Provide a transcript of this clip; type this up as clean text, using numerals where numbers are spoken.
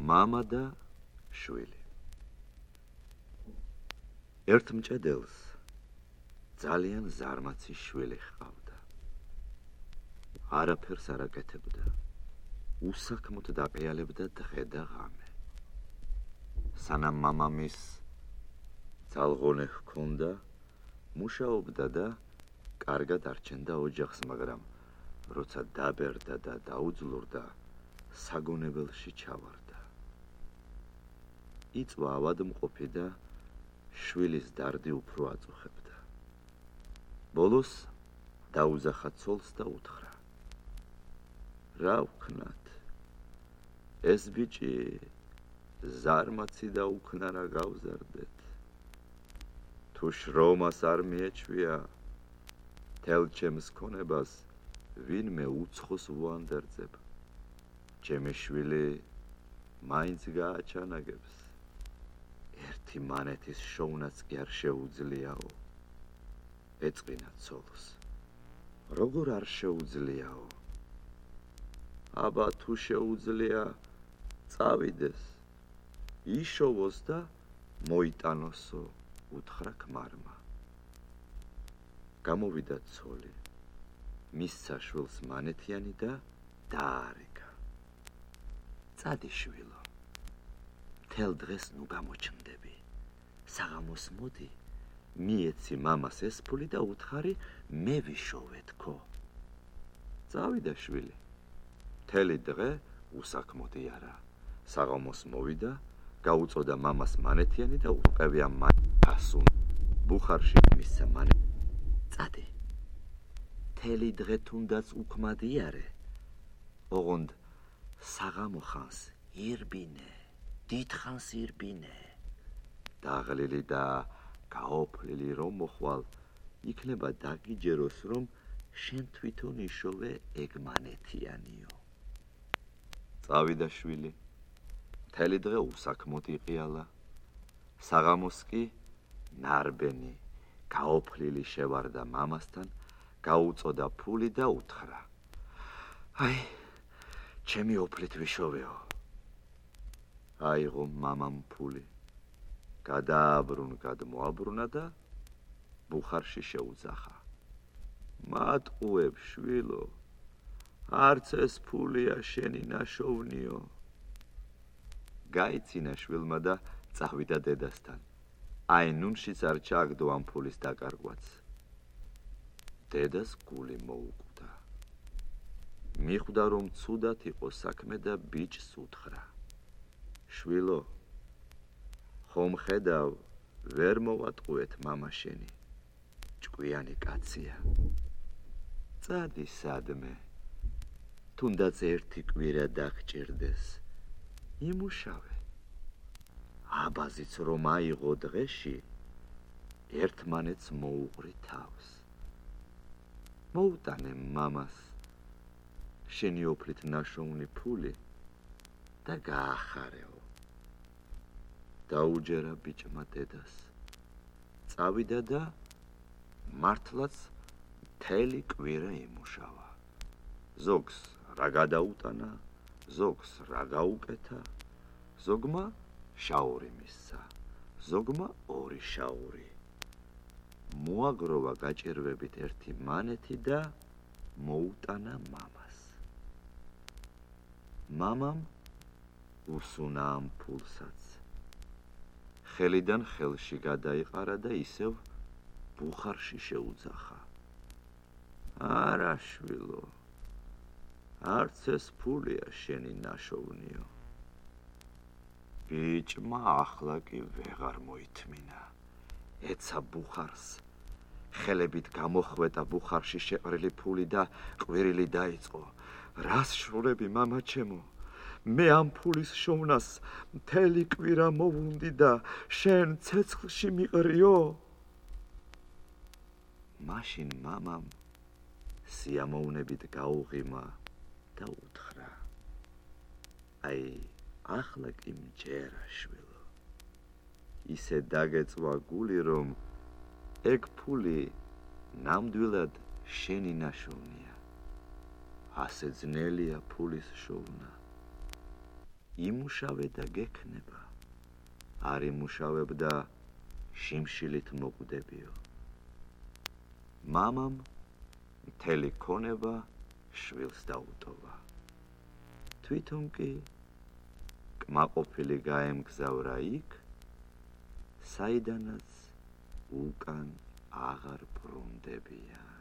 მამა და შვილი. ერთ მჭედელს ძალიან ზარმაცი შვილი ჰყავდა. არაფერს არ აკეთებდა. უსაქმოდ დაყიალებდა დღე და ღამე. სანამ მამამის ძალღონე ჰქონდა, მუშაობდა და კარგად არჩენდა ოჯახს, მაგრამ როცა დაბერდა და დაუძლურდა, საგონებელში ჩავარდა. იწვა ავადმყოფი და შვილის დარდი უფრო აწუხებდა. ბოლოს დაუზახა ცოლს და უთხრა: რა ვქნათ? ეს ბიჭი ზარმაცი და უქნარა გავზარდეთ. თუ შრომას არ მიეჩვია, თელ ჩემს ქონებას ვინმე უცხოს ვუანდერძებ. ჩემი შვილი მაინც გააჩანაგებს. ერთი მანეთის შოვნაც კი არ შეუძლიაო. ეწყინა ცოლს. როგორ არ შეუძლიაო? აბა თუ შეუძლია, წავიდეს, იშოვოს და მოიტანოსო, უთხრა ქმარმა. გამოვიდა ცოლი, მისცა შვილს მანეთიანი და დაარიგა. წადი შვილო, მთელ დღეს ნუ გამოჩნდები. საღამოს მოდი, მიეცი მამას ეს ფული და უთხარი მე ვიშოვე თქო. წავიდა შვილი. მთელი დღე უსაქმოდ იარა. საღამოს მოვიდა, გაუწოდა მამას მანეთიანი და უყევია მანეთასუნ. ბუხარში მისცა მანეთ. წადი. მთელი დღე თუნდაც უქმად იარე. ოღონდ საღამო ხანს ირბინე, დიდხანს ირბინე. დაღლილი და გაოფლილი რომ მოხვალ, იქნება დაგიჯეროს, რომ შენ თვითონ იშოვე ეგ მანეთიანიო. წავიდა შვილი. მთელი დღე უსაქმოდ იყიალა. საღამოს კი ნარბენი, გაოფლილი შევარდა მამასთან, გაუწოდა ფული და უთხრა: აი, ჩემი ოფლით ვიშოვეო. აიღო მამამ ფული. გადმოაბრუნა და ბუხარში შეუძახა. მატყუებ შვილო, არც ეს ფულია შენი ნაშოვნიო. გაიცინა შვილმა და წავიდა დედასთან. აი ნუნშიც არ ჩააგდო ამ ფულის დაკარგვაც. დედას გული მოუკვდა. მიხვდა რომ ცუდად იყო საქმე და ბიჭს უთხრა: შვილო, ხომ ხედავ, ვერ მოვატყუეთ მამა შენი. ჭკვიანი კაცია. წადი სადმე. თუნდაც ერთი კვირა დაგჭირდეს. იმუშავე. აბაზიც რომ აიღო დღეში, ერთმანეთს მოუღრი თავს. მოუტანე მამას შენი ოფლით ნაშოვნი ფული და გაახარეო. დაუჯერა ბიჭმა დედას. წავიდა და მართლაც მთელი კვირა იმუშავა. ზოგს რა გადაუტანა, ზოგს რა გაუკეთა, ზოგმა შაური მისცა, ზოგმა ორი შაური. მოაგროვა გაჭირვებით ერთი მანეთი და მოუტანა მამას. მამამ უსუნა ამ ფულსაც. ხელიდან ხელში გადაიყარა და ისევ ბუხარში შეუძახა. არა შვილო, არც ეს ფულია შენი ნაშოვნიო. ბიჭმა ახლა კი ვეღარ მოითმინა. ეცა ბუხარს. ხელებით გამოხვედა ბუხარში შეყრილი ფული და ყვირილი დაიწყო. რას შრურები მამა ჩემო? მე ამ ფულის შოვნას მთელი კვირა მოვუნდი და შენ ცეცხლში მიყრიო? მაშინ მამამ სიამოვნებით გაუღიმა და უთხრა: აი, ახლა კი მჯერა შვილო. ისე დაგეწვა გული, რომ ეგ ფული ნამდვილად შენი ნაშოვნია. ასე ძნელია ფულის შოვნა. იმუშავე და გექნება, არ იმუშავებდა შიმშილით მოკვდებიო. მამამ მთელი ქონება შვილს დაუტოვა. თვითონ კი კმაყოფილი გაემგზავრა იქ, საიდანაც უკან აღარ ბრუნდებიან.